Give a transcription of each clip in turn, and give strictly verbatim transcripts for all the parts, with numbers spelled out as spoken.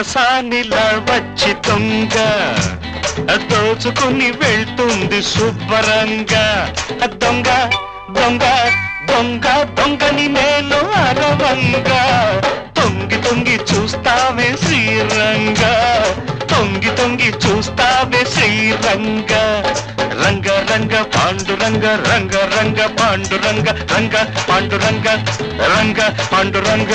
దొరసానిలా వచ్చి దొంగ దోచుకుని వెళ్తుంది శుభ్రంగా. దొంగ దొంగ దొంగ దొంగని నేను అరవంగా, తొంగి తొంగి చూస్తావే శ్రీరంగా, తొంగి తొంగి చూస్తావే శ్రీరంగా. రంగ రంగ పాండురంగ రంగ రంగ పాండురంగ రంగ పాండురంగ రంగ పాండురంగ.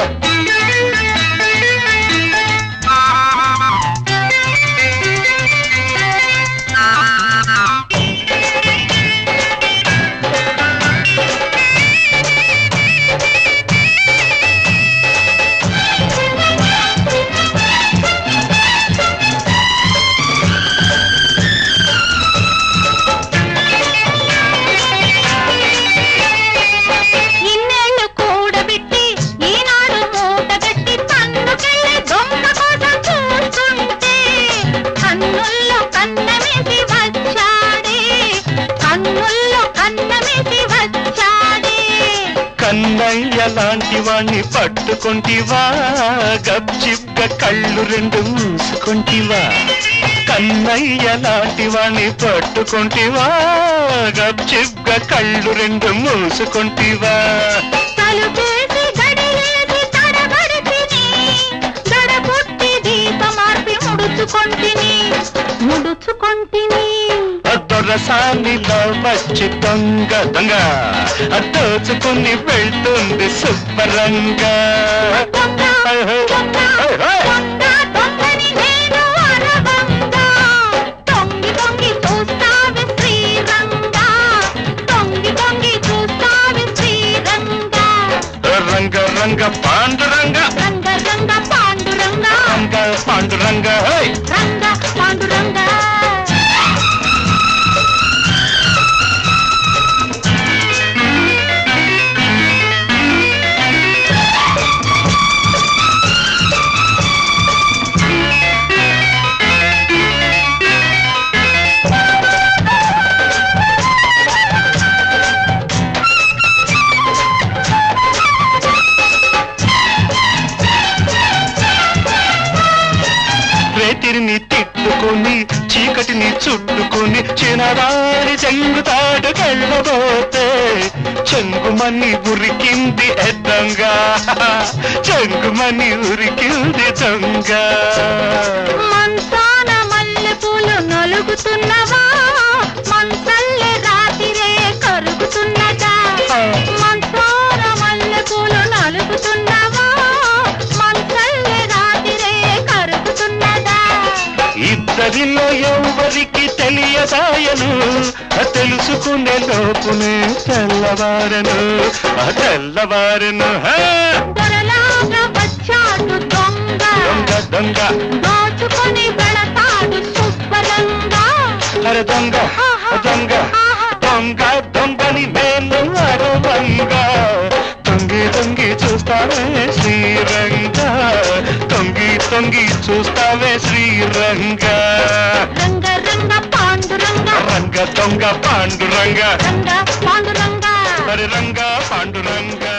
కన్నయ్య లాంటి వాణ్ణి పట్టుకుంటివా, గప్చిప్గా కళ్ళు రెండు మూసుకుంటివా. కన్నయ్య లాంటి వాణ్ణి పట్టుకుంటివా, గప్చిప్గా కళ్ళు రెండు మూసుకుంటివా. తలుపేసి గడియేసి తడబడితిని, దడపుట్టి దీపమార్పి ముడుచుకొంటిని ముడుచుకొంటిని. దొరసానిలా వచ్చి దొంగ దొంగ దోచుకుని వెళ్తుంది శుభ్రంగా. తొంగి తొంగి చూస్తావి శ్రీరంగా, తొంగి తొంగి చూస్తావి శ్రీరంగా. రంగ రంగ పాండురంగ రంగ రంగ పాండురంగ రంగ పాండురంగ రంగ పాండురంగ. రేతిని తిట్టుకొని చీకటిని చుట్టుకొని చిన్నదారి చెంగుతాడు కళ్ళబోతే చెంగుమని ఉరికింది దొంగ, చెంగుమని ఉరికింది దొంగ. మంచాన మల్లె పూలు నలుగుతున్నవా, మంచల్లే రాతిరే కరుగుతున్నదా. మంచాన మల్లె పూలు నలుగుతున్నవా, మంచల్లే రాతిరే కరుగుతున్నదా. ఇద్దరిలో ఎవరికి తెలియదాయను, తెలుసుకునే లోపునే తెల్లవారను తెల్లవారను. దొరలాగా వచ్చాడు దొంగ దొంగ దొంగ దోచుకొని వెళతాడు శుభ్రంగా. అరే దొంగ దొంగ దొంగ దొంగని నేను అరవంగా, తొంగి తొంగి చూస్తావే శ్రీరంగా, తొంగి తొంగి చూస్తావే శ్రీరంగా. రంగ రంగ పాండురంగ రంగ దొంగ పాండురంగ రంగ పాండురంగ మరి రంగ పాండురంగ.